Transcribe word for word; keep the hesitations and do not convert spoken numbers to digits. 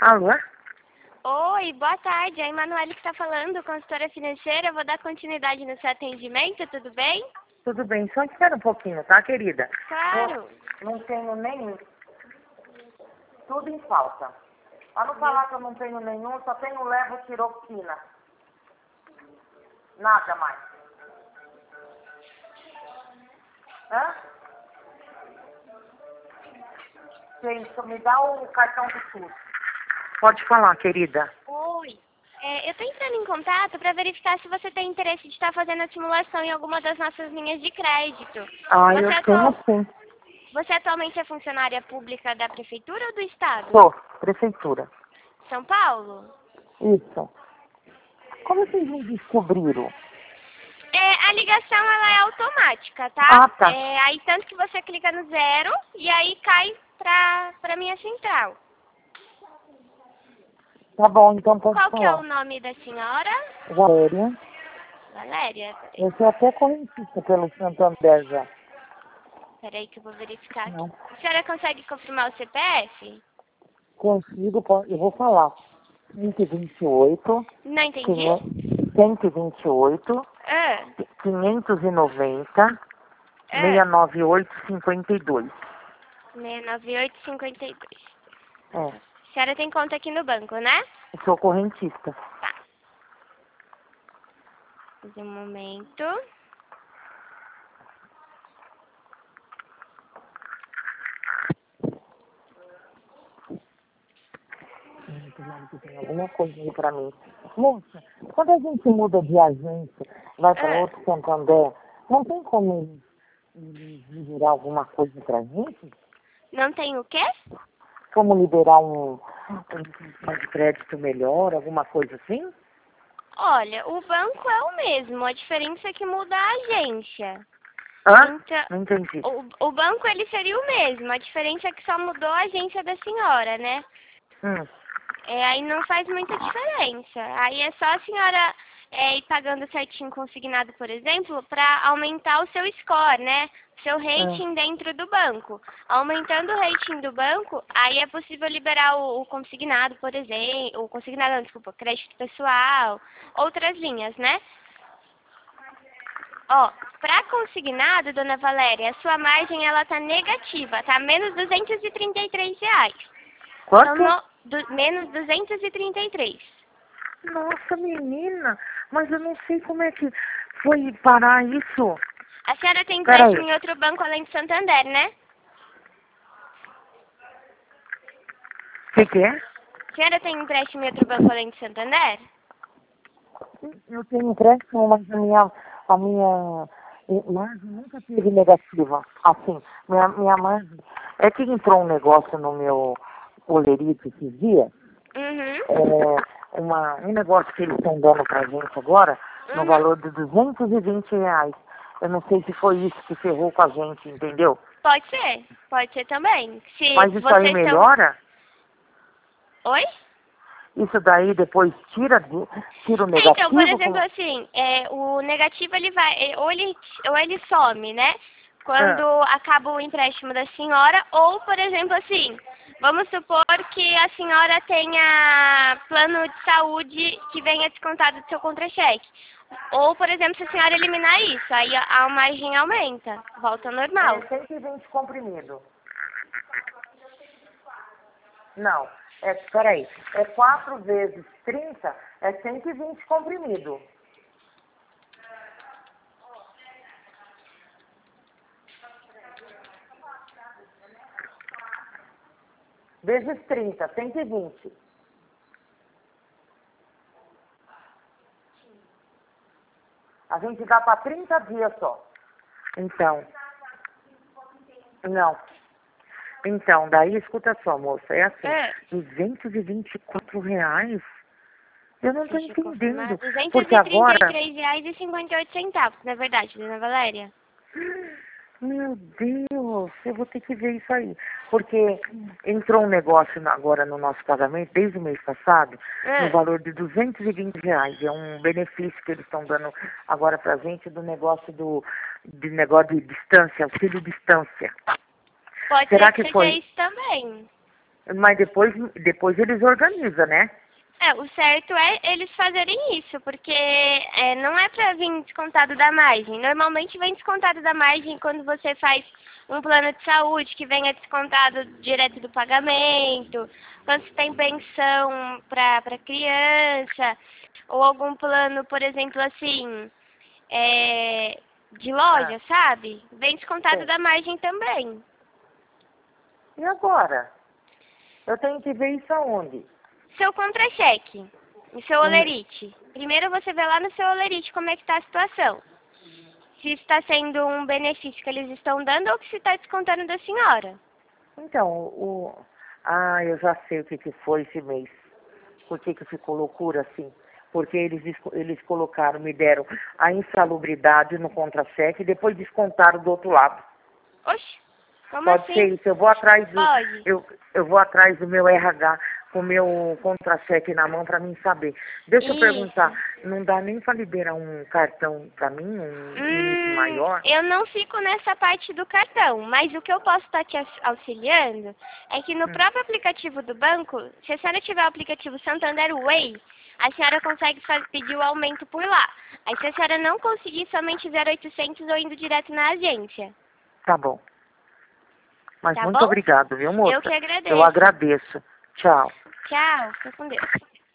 Alô? Oi, boa tarde. É a Emanuele que está falando, consultora financeira. Eu vou dar continuidade no seu atendimento, tudo bem? Tudo bem, só espera um pouquinho, tá, querida? Claro. Não, não tenho nem... Tudo em falta. Para não falar que eu não tenho nenhum, só tenho levotiroxina. Nada mais. Hã? Gente, me dá o cartão do SUS. Pode falar, querida. Oi. É, eu estou entrando em contato para verificar se você tem interesse de estar fazendo a simulação em alguma das nossas linhas de crédito. Ah, Você, eu tenho atual... sim. você atualmente é funcionária pública da Prefeitura ou do Estado? Sou, prefeitura. São Paulo? Isso. Como vocês me descobriram? É, a ligação ela é automática, tá? Ah, tá. É, aí tanto que você clica no zero e aí cai para para minha central. Tá bom, então pode Qual que é falar. o nome da senhora? Valéria. Valéria? Eu sou até correntista pelo Santander já. Peraí que eu vou verificar aqui. Não. A senhora consegue confirmar o C P F? Consigo, po- eu vou falar. cento e vinte e oito, Não entendi. quinhentos, cento e vinte e oito, Ah, quinhentos e noventa, ah, seiscentos e noventa e oito, cinquenta e dois. seiscentos e noventa e oito, cinquenta e dois. É, A senhora tem conta aqui no banco, né? eu sou correntista. Tá. Um momento. Tem alguma coisa aí pra mim. Moça, quando a gente muda de agência, vai para Ah, outro Santander, não tem como eles eles liberar alguma coisa pra gente? não tem o quê? Como liberar um, um de crédito melhor, alguma coisa assim? Olha, o banco é o mesmo. A diferença é que muda a agência. Hã? Então, Não entendi. o, o banco ele seria o mesmo. A diferença é que só mudou a agência da senhora, né? Hum. É, aí não faz muita diferença. Aí é só a senhora é, ir pagando certinho consignado, por exemplo, para aumentar o seu score, né? Seu Hum. rating dentro do banco. Aumentando o rating do banco, aí é possível liberar o, o consignado, por exemplo, o consignado, não, desculpa, crédito pessoal, outras linhas, né? Ó, para consignado, dona Valéria, a sua margem ela tá negativa, tá menos duzentos e trinta e três reais. Então, Quanto? no, do, menos duzentos e trinta e três. Nossa, menina, mas eu não sei como é que foi parar isso. A senhora tem Peraí. empréstimo em outro banco além do Santander, né? O que, que é? A senhora tem empréstimo em outro banco além do Santander? Eu tenho empréstimo, mas a minha, a minha margem nunca teve negativa. Assim, minha, minha margem... É que entrou um negócio no meu olerito esses dias, Uhum. é, uma, um negócio que eles estão dando pra gente agora, no Uhum. valor de duzentos e vinte reais. Eu não sei se foi isso que ferrou com a gente, entendeu? Pode ser. Pode ser também. Se Mas isso aí vocês estão... melhora? Oi? Isso daí depois tira, do- tira o É, então, por negativo? exemplo, Como... assim, é, o negativo ele vai, é, ou ele, ou ele some, né? Quando Ah, acaba o empréstimo da senhora, ou, por exemplo, assim, vamos supor que a senhora tenha plano de saúde que venha descontado do seu contra-cheque. Ou, por exemplo, se a senhora eliminar isso, aí a, a margem aumenta, volta ao normal. é cento e vinte comprimido. Não, é, peraí, é quatro vezes trinta, é cento e vinte comprimido. Vezes trinta, cento e vinte. A gente dá para trinta dias só. Então, não. Então, daí, escuta só, moça, é assim, É. duzentos e vinte e quatro reais? Eu não estou Deixa eu confirmar. entendendo, duzentos porque e trinta e agora, três reais e cinquenta e oito centavos, não é verdade, dona Valéria? meu Deus, eu vou ter que ver isso aí, porque entrou um negócio na- agora no nosso pagamento, desde o mês passado, no É. valor de duzentos e vinte reais, é um benefício que eles estão dando agora pra gente do negócio do, de negócio de distância, auxílio distância. Pode Será ser que que seja foi? isso também. Mas depois, depois eles organizam, né? É, o certo é eles fazerem isso, porque é, não é pra vir descontado da margem. Normalmente vem descontado da margem quando você faz um plano de saúde que venha descontado direto do pagamento, quando você tem pensão pra, pra criança, ou algum plano, por exemplo, assim, é, de Ah, loja, sabe? Vem descontado sim. da margem também. E agora? Eu tenho que ver isso aonde? Seu contra-cheque, e seu Hum, olerite. Primeiro você vê lá no seu olerite como é que está a situação. Se está sendo um benefício que eles estão dando ou que se está descontando da senhora. Então, o... Ah, eu já sei o que, que foi esse mês. Por que, que ficou loucura assim? Porque eles, esco- eles colocaram, me deram a insalubridade no contra-cheque e depois descontaram do outro lado. Oxe, como Pode ser assim? isso. Eu vou atrás do, Pode. eu, eu vou atrás do meu R H com o meu contra-cheque na mão para mim saber. Deixa eu perguntar, Isso. não dá nem para liberar um cartão para mim, um limite Hum, maior? eu não fico nessa parte do cartão, mas o que eu posso estar te aux- auxiliando é que no Hum, próprio aplicativo do banco, se a senhora tiver o aplicativo Santander Way, a senhora consegue fa- pedir o aumento por lá. Aí se a senhora não conseguir, somente zero oitocentos ou indo direto na agência. tá bom. Mas Tá muito bom? obrigado, viu, Eu moça? que Eu agradeço. agradeço. Tchau. Tchau, fica com Deus.